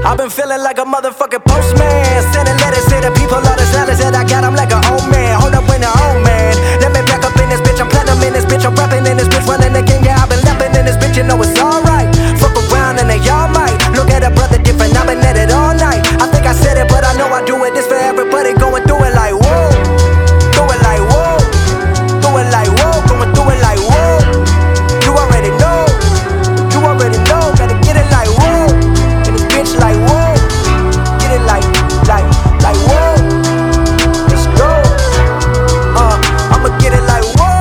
I've been feeling like a motherfucking postman, sending letters to the people, all the salads that I got. I'm like an old man, hold up when the old man. Let me back up in this bitch, I'm platinum in this bitch, I'm rapping in this bitch, running the game, yeah, I've been lapping in this bitch, you know it's alright. Fuck around and they all might look at a brother different, I've been at it all night. I think I said it, but I know I do it. This for everybody going through it like whoa, do it like whoa, do it like whoa, going through it like whoa. You already know, gotta get it like whoa, and this bitch like whoa, get it like whoa. Let's go, I'ma get it like whoa.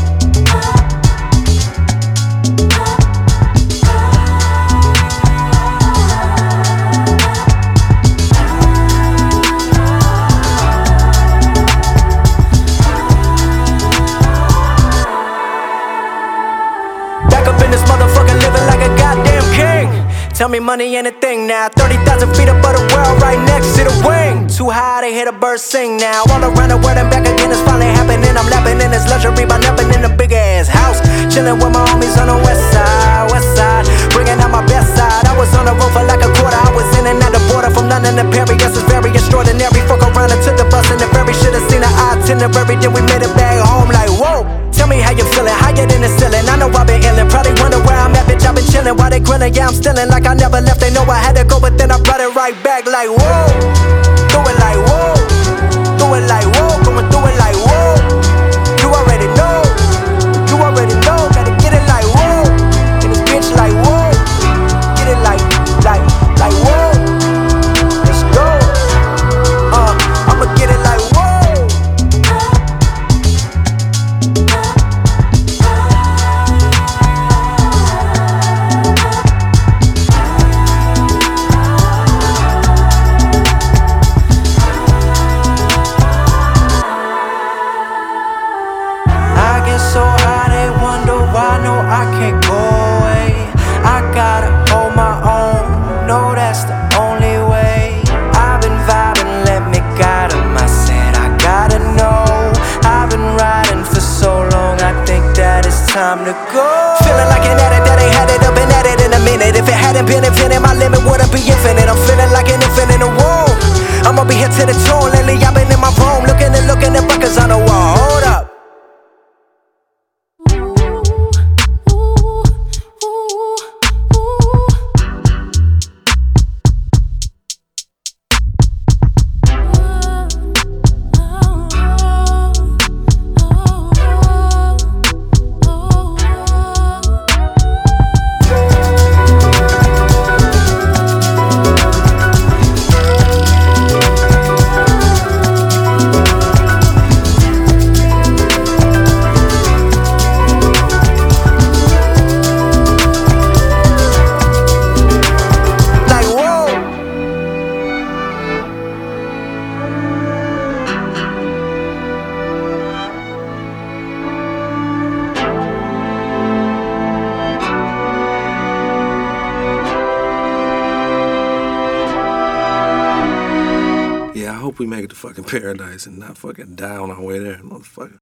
Back up in this motherfucker, living like a goddamn king. Tell me money ain't a thing now. 30,000 feet above the world, right next to the wing. Too high to hear the birds sing now. All around the world and back again, it's finally happening. I'm lapping in this luxury by napping in a big ass house. Chilling with my homies on the west side, bringing out my best side. I was on the road for like a quarter. I was in and out the border from London to Paris. Yes, it's very extraordinary. Fuck around and took the bus in the ferry. Should've seen the itinerary, then we made it back home like whoa. Tell me how you feeling, higher than the ceiling. I know I've been illin', probably wonder where I'm at, bitch. I've been chillin'. While they grillin', yeah, I'm stillin'. Like I never left, they know I had to go, but then I brought it right back like whoa. Do it like whoa, do it like whoa, going through it like whoa. You already know, gotta get it like whoa. And this bitch like whoa, get it like whoa. Let's go, I'ma get it like whoa. So high they wonder why, no I can't go away. I gotta hold my own, no that's the only way. I've been vibing, let me guide 'em. I said I gotta know. I've been riding for so long, I think that it's time to go. Feeling like an addict that ain't had it up and at it in a minute. If it hadn't been infinite, my limit wouldn't be infinite. I'm feeling like an infant in a womb. I'ma be here to the tune. Lately I've been in my room, looking at records on the wall. Hold up. I hope we make it to fucking paradise and not fucking die on our way there, motherfucker.